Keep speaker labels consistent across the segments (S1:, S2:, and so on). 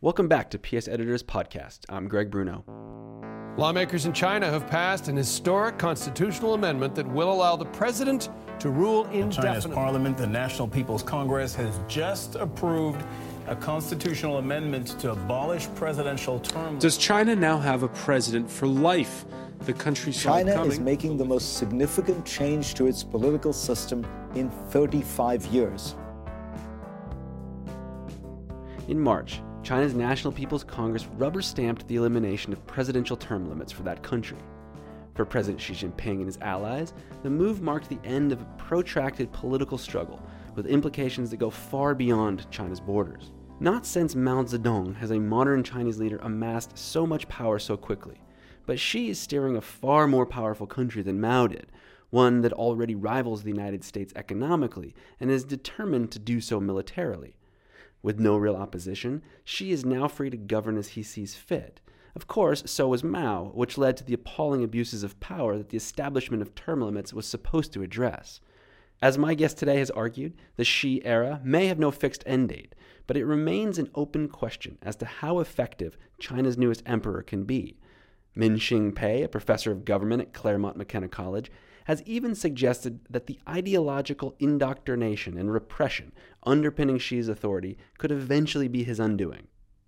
S1: Welcome back to PS Editor's Podcast. I'm Greg Bruno.
S2: Lawmakers in China have passed an historic constitutional amendment that will allow the president to rule indefinitely.
S3: China's parliament, the National People's Congress, has just approved a constitutional amendment to abolish presidential term.
S4: Does China now have a president for life? The country saw it
S5: China
S4: coming.
S5: is making the most significant change to its political system in 35 years.
S1: In March, China's National People's Congress rubber-stamped the elimination of presidential term limits for that country. For President Xi Jinping and his allies, the move marked the end of a protracted political struggle with implications that go far beyond China's borders. Not since Mao Zedong has a modern Chinese leader amassed so much power so quickly, but Xi is steering a far more powerful country than Mao did, one that already rivals the United States economically and is determined to do so militarily. With no real opposition, Xi is now free to govern as he sees fit. Of course, so was Mao, which led to the appalling abuses of power that the establishment of term limits was supposed to address. As my guest today has argued, the Xi era may have no fixed end date, but it remains an open question as to how effective China's newest emperor can be. Min-Ching Pei, a professor of government at Claremont McKenna College, has even suggested that the ideological indoctrination and repression underpinning Xi's authority could eventually be his undoing.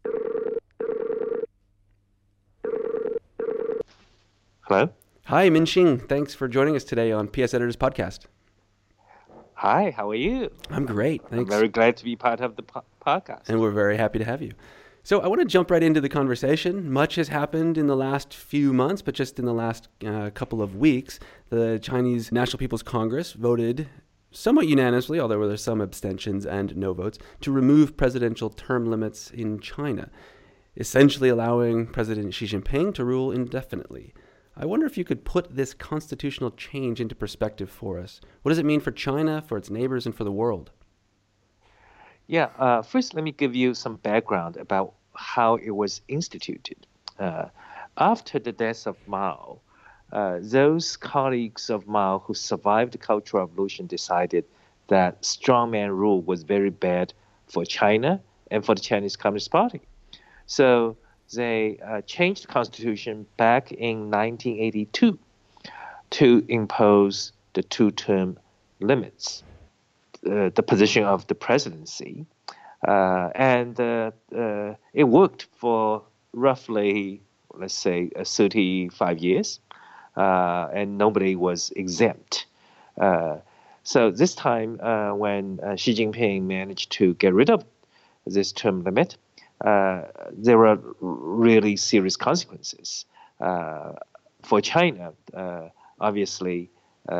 S6: Hello?
S1: Hi, Min-Ching. Thanks for joining us today on PS Editor's Podcast.
S6: Hi, how are you?
S1: I'm great, thanks.
S6: I'm very glad to be part of the podcast.
S1: And we're very happy to have you. So I want to jump right into the conversation. Much has happened in the last few months, but just in the last couple of weeks, the Chinese National People's Congress voted somewhat unanimously, although there were some abstentions and no votes, to remove presidential term limits in China, essentially allowing President Xi Jinping to rule indefinitely. I wonder if you could put this constitutional change into perspective for us. What does it mean for China, for its neighbors, and for the world?
S6: Yeah, first let me give you some background about how it was instituted. After the death of Mao, those colleagues of Mao who survived the Cultural Revolution decided that strongman rule was very bad for China and for the Chinese Communist Party. So they changed the constitution back in 1982 to impose the two-term limits. The position of the presidency, and it worked for roughly, let's say, 35 years, and nobody was exempt. So this time, when Xi Jinping managed to get rid of this term limit, there were really serious consequences. For China, obviously,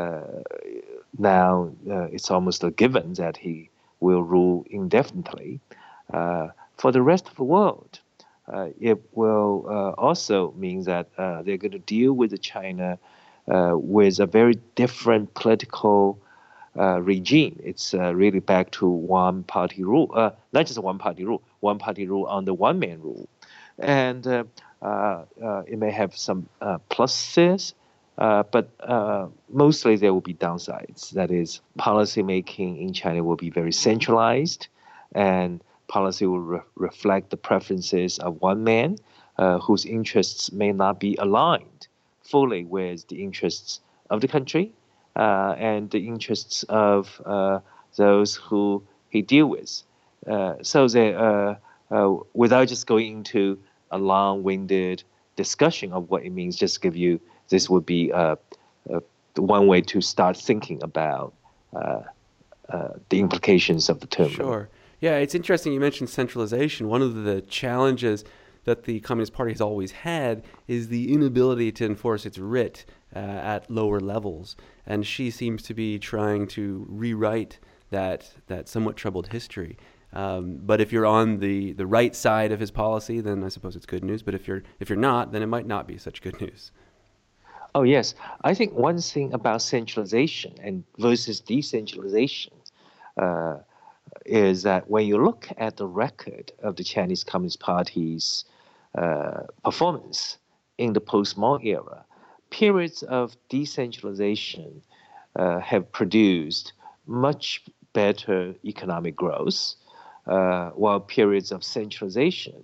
S6: now it's almost a given that he will rule indefinitely. For the rest of the world, it will also mean that they're going to deal with China with a very different political regime. It's really back to one-party rule, not just a one-party rule under one-man rule. And it may have some pluses, but mostly there will be downsides. That is, policy making in China will be very centralized, and policy will reflect the preferences of one man whose interests may not be aligned fully with the interests of the country and the interests of those who he deals with. So they, without just going into a long-winded discussion of what it means, just give you, this would be one way to start thinking about the implications of the term.
S1: Sure. Yeah, it's interesting you mentioned centralization. One of the challenges that the Communist Party has always had is the inability to enforce its writ at lower levels. And Xi seems to be trying to rewrite that somewhat troubled history. But if you're on the right side of his policy, then I suppose it's good news. But if you're not, then it might not be such good news.
S6: Oh, yes. I think one thing about centralization and versus decentralization is that when you look at the record of the Chinese Communist Party's performance in the post-Mao era, periods of decentralization have produced much better economic growth, while periods of centralization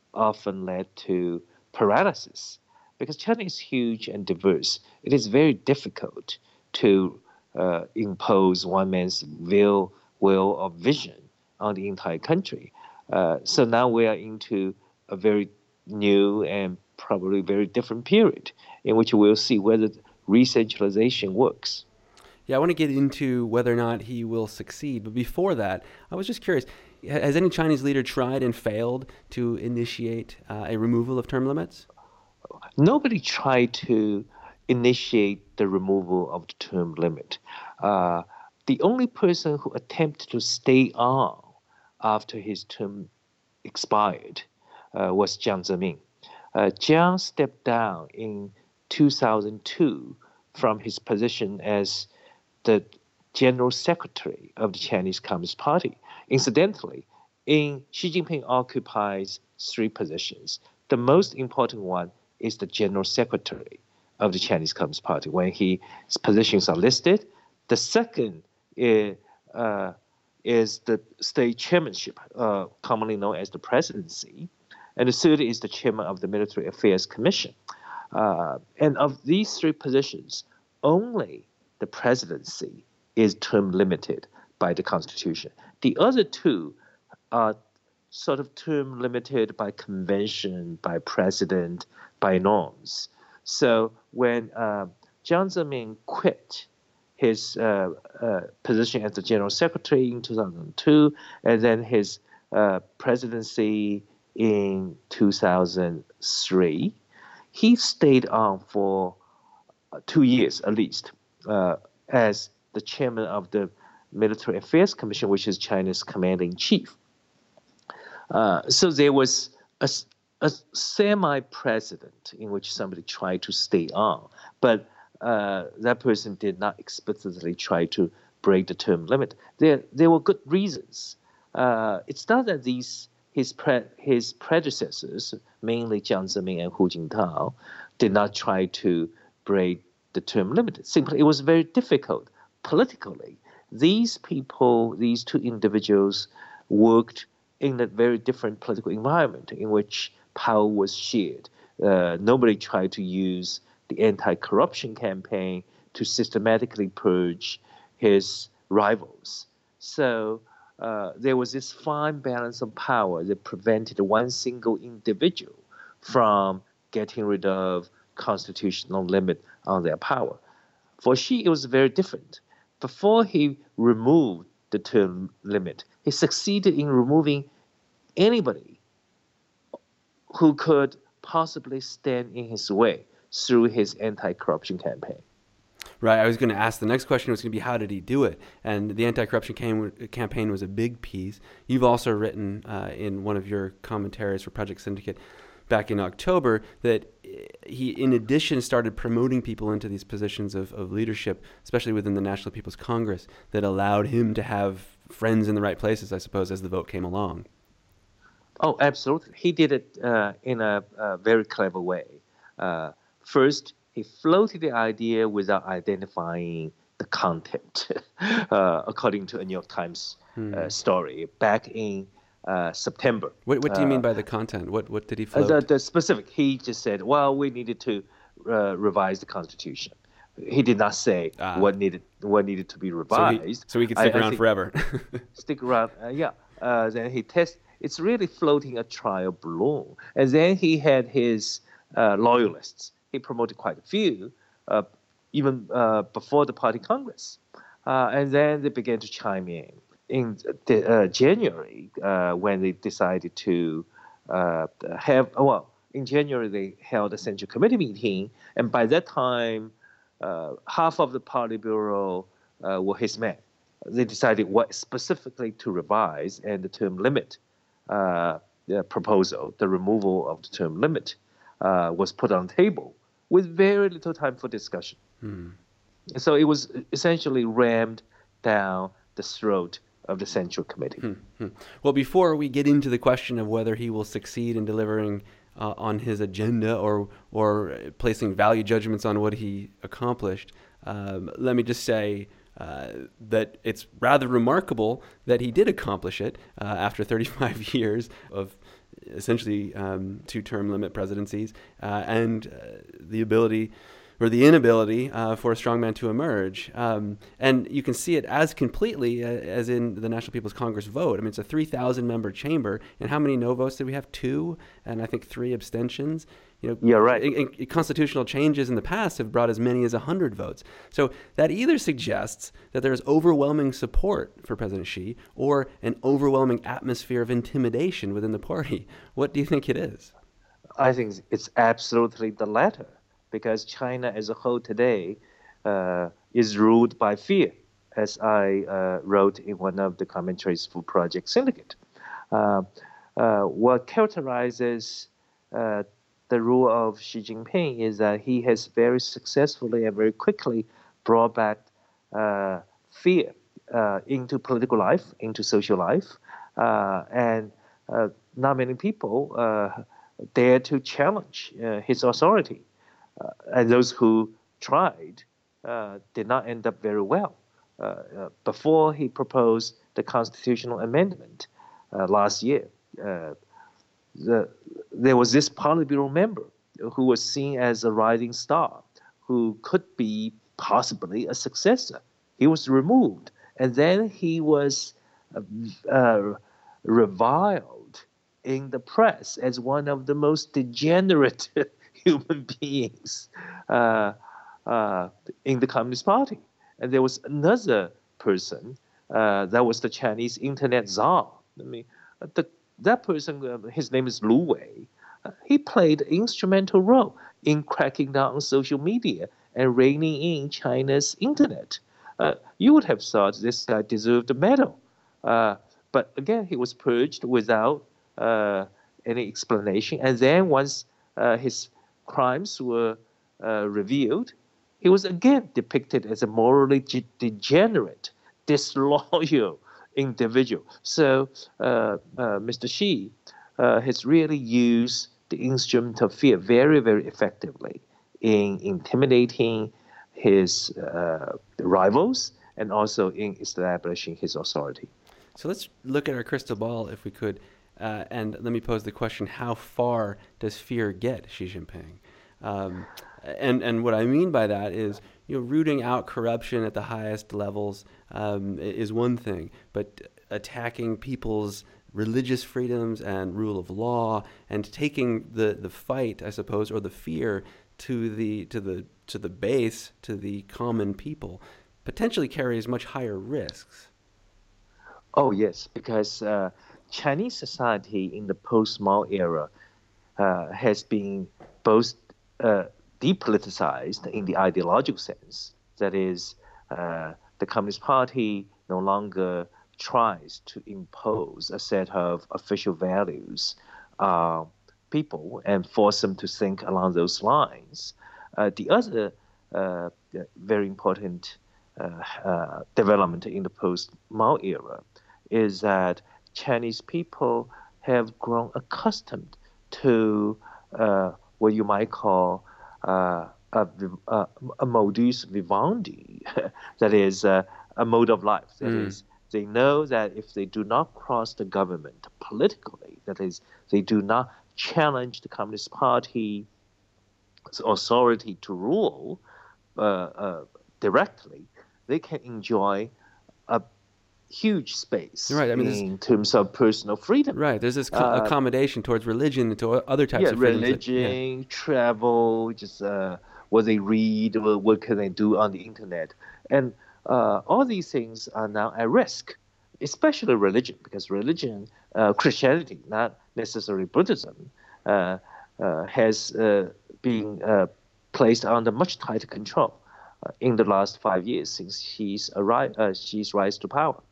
S6: often led to paralysis. Because China is huge and diverse, it is very difficult to impose one man's will or vision on the entire country. So now we are into a very new and probably very different period in which we'll see whether re-centralization works.
S1: Yeah, I want to get into whether or not he will succeed. But before that, I was just curious, has any Chinese leader tried and failed to initiate a removal of term limits?
S6: Nobody tried to initiate the removal of the term limit. The only person who attempted to stay on after his term expired was Jiang Zemin. Jiang stepped down in 2002 from his position as the General Secretary of the Chinese Communist Party. Incidentally, Xi Jinping occupies three positions. The most important one is the General Secretary of the Chinese Communist Party when his positions are listed. The second is the state chairmanship, commonly known as the presidency. And the third is the chairman of the Military Affairs Commission. And of these three positions, only the presidency is term limited by the Constitution. The other two are sort of term limited by convention, by precedent, by norms. So when Jiang Zemin quit his position as the General Secretary in 2002, and then his presidency in 2003, he stayed on for 2 years at least as the chairman of the Military Affairs Commission, which is China's commander-in-chief. So there was a semi-president in which somebody tried to stay on, but that person did not explicitly try to break the term limit. There were good reasons. It's not that his predecessors, mainly Jiang Zemin and Hu Jintao, did not try to break the term limit. Simply, it was very difficult politically. These people, these two individuals, worked in a very different political environment in which power was shared. Nobody tried to use the anti-corruption campaign to systematically purge his rivals. So there was this fine balance of power that prevented one single individual from getting rid of constitutional limit on their power. For Xi, it was very different. Before he removed the term limit, he succeeded in removing anybody who could possibly stand in his way through his anti-corruption campaign.
S1: Right. I was going to ask, the next question was going to be, how did he do it? And the anti-corruption campaign was a big piece. You've also written in one of your commentaries for Project Syndicate back in October that he, in addition, started promoting people into these positions of leadership, especially within the National People's Congress, that allowed him to have friends in the right places, I suppose, as the vote came along.
S6: Oh, absolutely. He did it in a very clever way. First, he floated the idea without identifying the content, according to a New York Times story back in September.
S1: What do you mean by the content? What did he float?
S6: The specific. He just said, well, we needed to revise the Constitution. He did not say what needed to be revised.
S1: So he could stick around forever.
S6: Stick around, yeah. Then he it's really floating a trial balloon. And then he had his loyalists. He promoted quite a few, even before the party congress. And then they began to chime in. In January, when they decided to in January they held a Central Committee meeting, and by that time, half of the party bureau were his men. They decided what specifically to revise, and the term limit the proposal, the removal of the term limit, was put on the table with very little time for discussion. So it was essentially rammed down the throat of the Central Committee.
S1: Well, before we get into the question of whether he will succeed in delivering on his agenda or placing value judgments on what he accomplished, let me just say that it's rather remarkable that he did accomplish it after 35 years of essentially two-term limit presidencies, and the ability or the inability for a strongman to emerge. And you can see it as completely as in the National People's Congress vote. I mean, it's a 3,000-member chamber, and how many no votes did we have? 2, and I think 3 abstentions.
S6: You're right.
S1: Constitutional changes in the past have brought as many as 100 votes. So that either suggests that there's overwhelming support for President Xi or an overwhelming atmosphere of intimidation within the party. What do you think it is?
S6: I think it's absolutely the latter, because China as a whole today is ruled by fear, as I wrote in one of the commentaries for Project Syndicate. What characterizes the rule of Xi Jinping is that he has very successfully and very quickly brought back fear into political life, into social life, and not many people dare to challenge his authority. And those who tried did not end up very well. Before he proposed the constitutional amendment last year, there was this Politburo member who was seen as a rising star, who could be possibly a successor. He was removed, and then he was reviled in the press as one of the most degenerate human beings in the Communist Party. And there was another person that was the Chinese internet czar. I mean, that person, his name is Lu Wei. He played an instrumental role in cracking down on social media and reining in China's internet. You would have thought this guy deserved a medal. But again, he was purged without any explanation. And then once his crimes were revealed, he was again depicted as a morally degenerate, disloyal individual. So Mr. Xi has really used the instrument of fear very, very effectively in intimidating his rivals and also in establishing his authority.
S1: So let's look at our crystal ball, if we could, and let me pose the question: how far does fear get Xi Jinping? And what I mean by that is, rooting out corruption at the highest levels is one thing, but attacking people's religious freedoms and rule of law and taking the fight, I suppose, or the fear to the base, to the common people, potentially carries much higher risks.
S6: Oh yes, because Chinese society in the post-Mao era has been both depoliticized in the ideological sense. That is, the Communist Party no longer tries to impose a set of official values on people and force them to think along those lines. The other very important development in the post-Mao era is that Chinese people have grown accustomed to what you might call a modus vivendi, that is a mode of life. That is, they know that if they do not cross the government politically, that is, they do not challenge the Communist Party's authority to rule directly, they can enjoy a huge space, right? I mean, in terms of personal freedom.
S1: Right. There's this accommodation towards religion and to other types of freedoms.
S6: Religion, travel, just what they read, what can they do on the internet. And all these things are now at risk, especially religion, because religion, Christianity, not necessarily Buddhism, has been placed under much tighter control in the last 5 years since she's rise to power.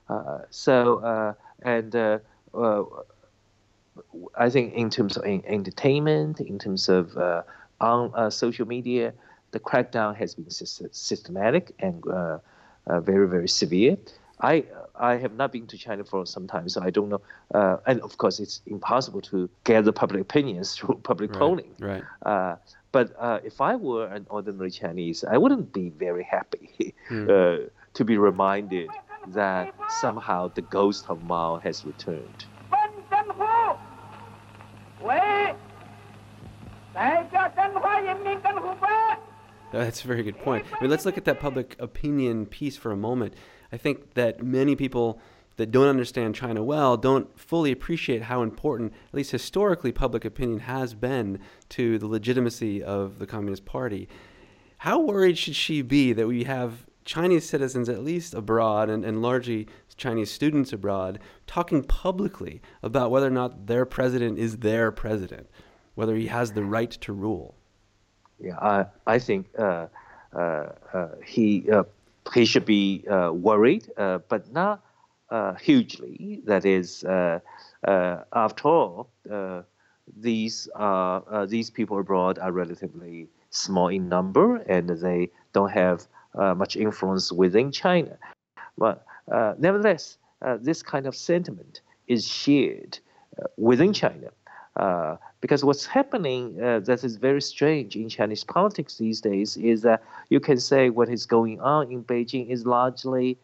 S6: I think in terms of entertainment, in terms of on social media, the crackdown has been systematic and very, very severe. I have not been to China for some time, so I don't know. And of course, it's impossible to gather public opinions through public polling.
S1: Right.
S6: But if I were an ordinary Chinese, I wouldn't be very happy to be reminded that somehow the ghost of Mao has returned.
S1: That's a very good point. I mean, let's look at that public opinion piece for a moment. I think that many people that don't understand China well don't fully appreciate how important, at least historically, public opinion has been to the legitimacy of the Communist Party. How worried should she be that we have Chinese citizens, at least abroad, and largely Chinese students abroad, talking publicly about whether or not their president is their president, whether he has the right to rule?
S6: Yeah, I think he should be worried, but not hugely. That is, after all, these people abroad are relatively small in number, and they don't have much influence within China. But nevertheless, this kind of sentiment is shared within China. Because what's happening that is very strange in Chinese politics these days is that you can say what is going on in Beijing is largely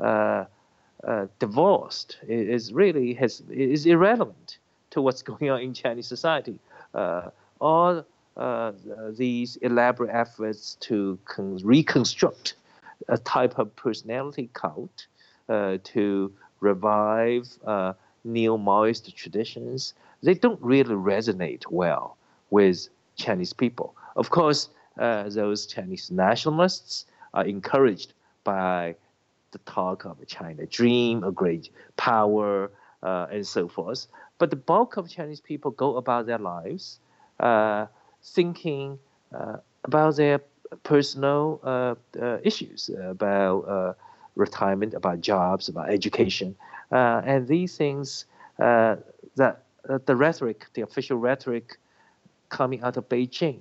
S6: divorced. It is irrelevant to what's going on in Chinese society. All these elaborate efforts to reconstruct a type of personality cult, to revive neo-Maoist traditions, they don't really resonate well with Chinese people. Of course, those Chinese nationalists are encouraged by the talk of a China dream, a great power, and so forth. But the bulk of Chinese people go about their lives thinking about their personal issues, about retirement, about jobs, about education. And these things that the rhetoric, the official rhetoric coming out of Beijing,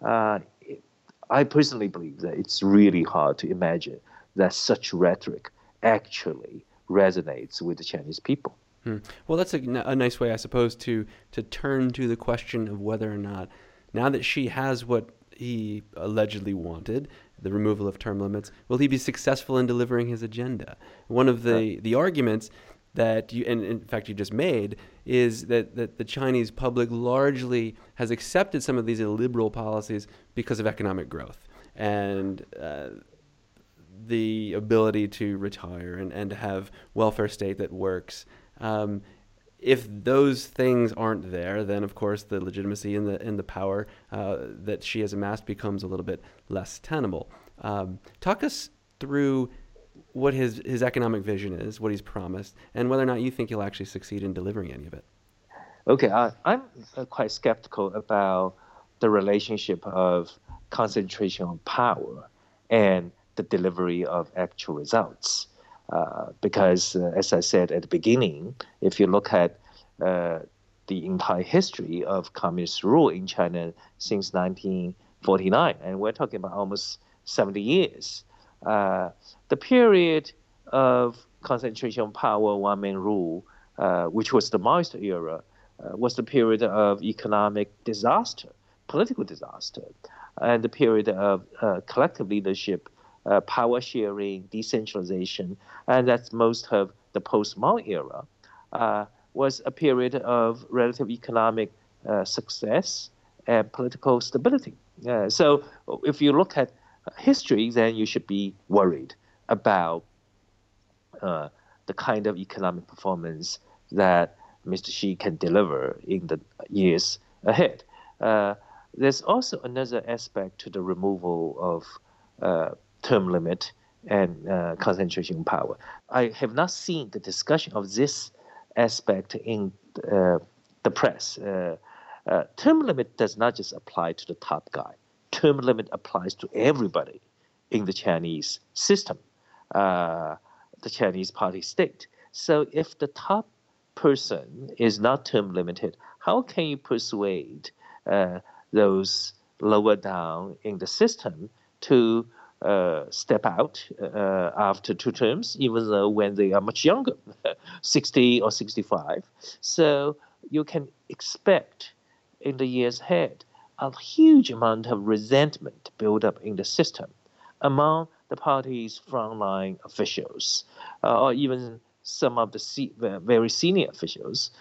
S6: I personally believe that it's really hard to imagine that such rhetoric actually resonates with the Chinese people.
S1: Well, that's a nice way, I suppose, to turn to the question of whether or not, now that she has what he allegedly wanted, the removal of term limits, will he be successful in delivering his agenda? One of the arguments that you, and in fact you just made, is that the Chinese public largely has accepted some of these illiberal policies because of economic growth and the ability to retire and to have welfare state that works. If those things aren't there, then of course the legitimacy and the power that she has amassed becomes a little bit less tenable. Talk us through what his economic vision is, what he's promised, and whether or not you think he'll actually succeed in delivering any of it.
S6: Okay, I'm quite skeptical about the relationship of concentration of power and the delivery of actual results. Because, as I said at the beginning, if you look at the entire history of communist rule in China since 1949, and we're talking about almost 70 years, the period of concentration of power, one-man rule, which was the Maoist era, was the period of economic disaster, political disaster, and the period of collective leadership, power sharing, decentralization, and that's most of the post-Mao era, was a period of relative economic success and political stability. So if you look at history, then you should be worried about the kind of economic performance that Mr. Xi can deliver in the years ahead. There's also another aspect to the removal of term limit and concentration power. I have not seen the discussion of this aspect in the press. Term limit does not just apply to the top guy. Term limit applies to everybody in the Chinese system, the Chinese party state. So if the top person is not term limited, how can you persuade those lower down in the system to step out after 2 terms, even though when they are much younger, 60 or 65. So you can expect in the years ahead a huge amount of resentment built up in the system among the party's frontline officials, or even some of the very senior officials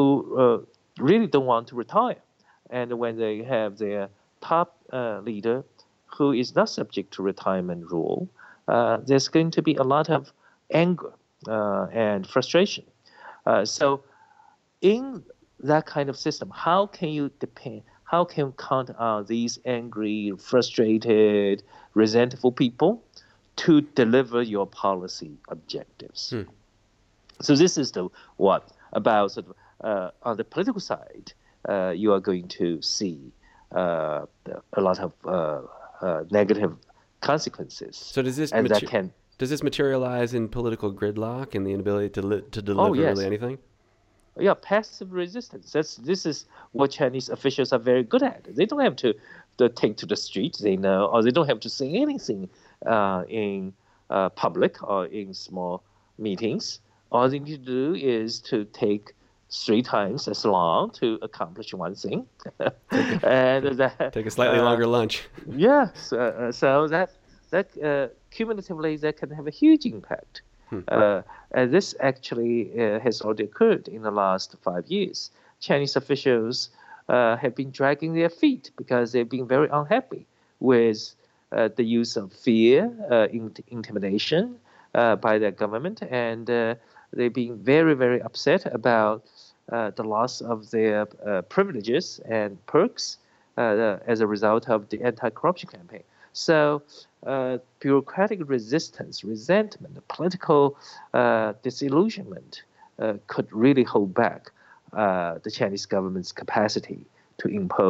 S6: who really don't want to retire. And when they have their top leader who is not subject to retirement rule, there's going to be a lot of anger and frustration. So in that kind of system, how can you count on these angry, frustrated, resentful people to deliver your policy objectives? So this is about sort of on the political side, you are going to see a lot of negative consequences.
S1: So does this materialize in political gridlock and the inability to deliver really anything?
S6: Yeah, passive resistance. This is what Chinese officials are very good at. They don't have to take to the streets, they know, or they don't have to say anything in public or in small meetings. All they need to do is to take 3 times as long to accomplish one thing.
S1: Take a slightly longer lunch.
S6: Yes, so that cumulatively that can have a huge impact. And this actually has already occurred in the last 5 years. Chinese officials have been dragging their feet because they've been very unhappy with the use of fear, intimidation by their government, and they've been very, very upset about the loss of their privileges and perks as a result of the anti-corruption campaign. So bureaucratic resistance, resentment, political disillusionment could really hold back the Chinese government's capacity to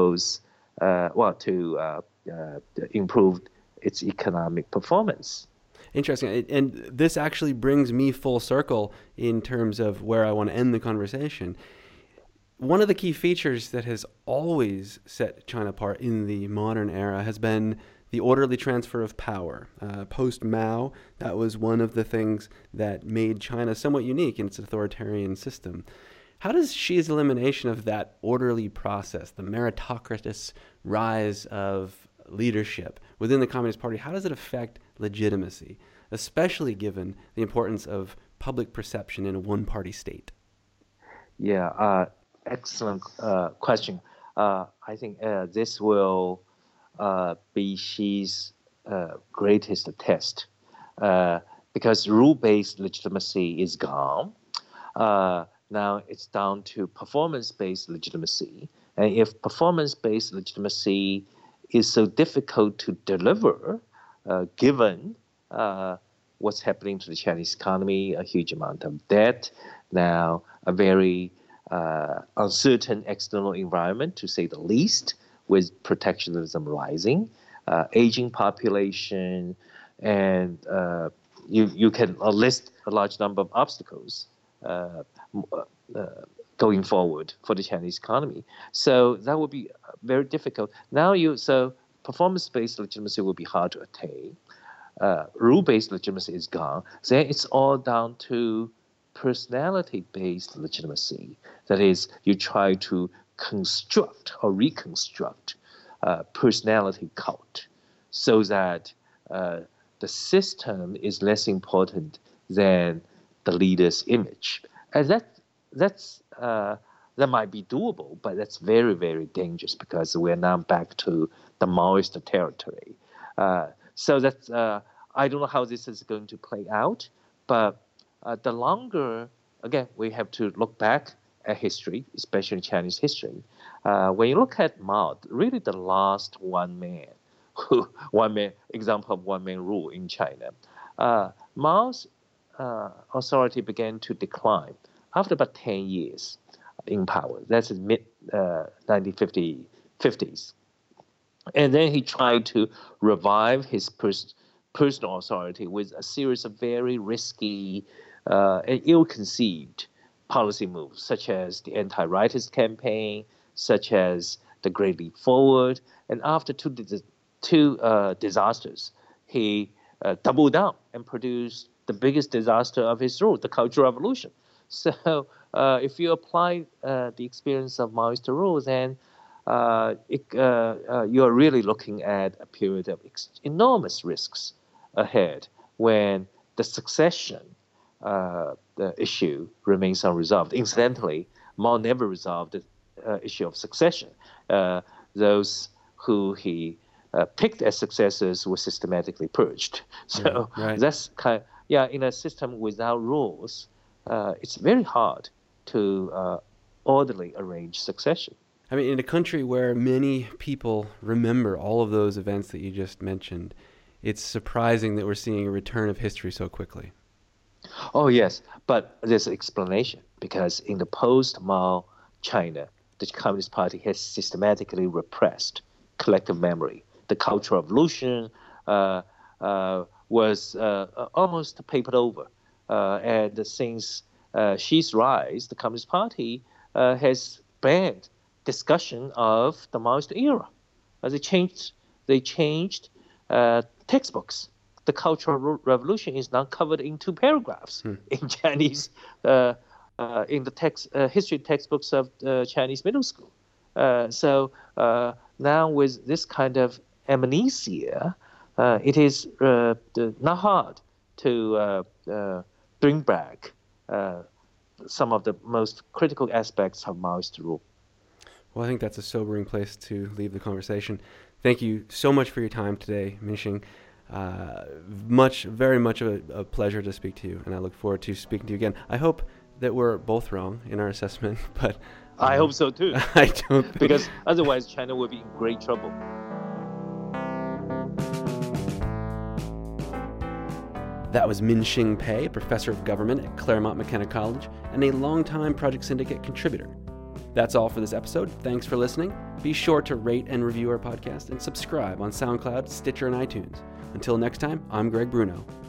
S6: improve its economic performance.
S1: Interesting. And this actually brings me full circle in terms of where I want to end the conversation. One of the key features that has always set China apart in the modern era has been the orderly transfer of power. Post-Mao, that was one of the things that made China somewhat unique in its authoritarian system. How does Xi's elimination of that orderly process, the meritocratic rise of leadership within the Communist Party, how does it affect legitimacy, especially given the importance of public perception in a one-party state?
S6: Yeah, excellent question. I think this will be Xi's greatest test because rule-based legitimacy is gone. Now it's down to performance-based legitimacy. And if performance-based legitimacy is so difficult to deliver, given what's happening to the Chinese economy, a huge amount of debt, now a very uncertain external environment, to say the least, with protectionism rising, aging population, and you can list a large number of obstacles going forward for the Chinese economy. So that will be very difficult. So performance-based legitimacy will be hard to attain. Rule-based legitimacy is gone. Then it's all down to personality-based legitimacy. That is, you try to construct or reconstruct personality cult so that the system is less important than the leader's image. And that might be doable, but that's very, very dangerous because we're now back to the Maoist territory. So that's I don't know how this is going to play out, but the longer, again, we have to look back at history, especially Chinese history. When you look at Mao, really the last example of one-man rule in China, Mao's authority began to decline after about 10 years in power. That's in mid-1950s. And then he tried to revive his personal authority with a series of very risky and ill-conceived policy moves, such as the anti-rightist campaign, such as the Great Leap Forward. And after two disasters, he doubled down and produced the biggest disaster of his rule, the Cultural Revolution. So if you apply the experience of Maoist rule, then you are really looking at a period of enormous risks ahead when the succession the issue remains unresolved. Incidentally, Mao never resolved the issue of succession. Those who he picked as successors were systematically purged. So
S1: right.
S6: that's in a system without rules, it's very hard to orderly arrange succession.
S1: I mean, in a country where many people remember all of those events that you just mentioned, it's surprising that we're seeing a return of history so quickly.
S6: Oh, yes, but there's an explanation, because in the post-Mao China, the Communist Party has systematically repressed collective memory. The Cultural Revolution was almost papered over. And since Xi's rise, the Communist Party has banned discussion of the Maoist era. They changed textbooks. The Cultural Revolution is now covered in 2 paragraphs in Chinese, in the history textbooks of Chinese middle school. So now with this kind of amnesia, it is not hard to bring back some of the most critical aspects of Maoist rule.
S1: Well, I think that's a sobering place to leave the conversation. Thank you so much for your time today, Minxing. Very much a pleasure to speak to you, and I look forward to speaking to you again. I hope that we're both wrong in our assessment, but
S6: I hope so too.
S1: I don't think...
S6: Because otherwise China will be in great trouble.
S1: That was Minxing Pei, professor of government at Claremont McKenna College and a longtime Project Syndicate contributor. That's all for this episode. Thanks for listening. Be sure to rate and review our podcast and subscribe on SoundCloud, Stitcher, and iTunes. Until next time, I'm Greg Bruno.